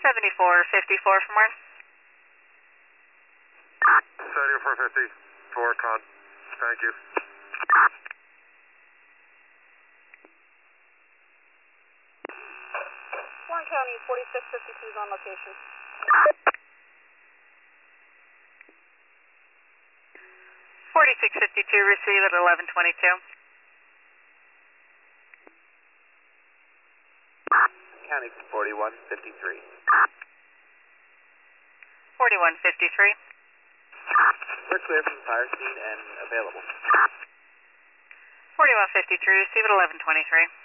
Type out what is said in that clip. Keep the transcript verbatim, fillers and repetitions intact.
seventy-four fifty-four from where? seventy-four fifty-four, con. Thank you. Warren County, forty-six fifty-two is on location. forty-six fifty-two, receive at eleven twenty-two. County forty-one fifty-three. forty-one fifty-three. We're clear from fire scene and available. forty-one fifty-three, receive at eleven twenty-three.